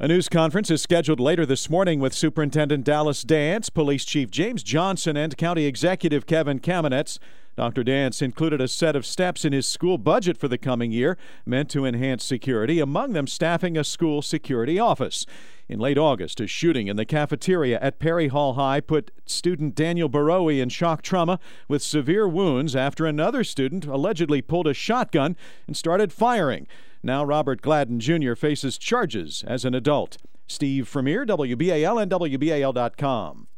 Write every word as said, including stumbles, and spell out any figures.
A news conference is scheduled later this morning with Superintendent Dallas Dance, Police Chief James Johnson, and County Executive Kevin Kamenetz. Doctor Dance included a set of steps in his school budget for the coming year meant to enhance security, among them staffing a school security office. In late August, a shooting in the cafeteria at Perry Hall High put student Daniel Baroe in shock trauma with severe wounds after another student allegedly pulled a shotgun and started firing. Now Robert Gladden Junior faces charges as an adult. Steve Vermeer, W B A L and W B A L dot com.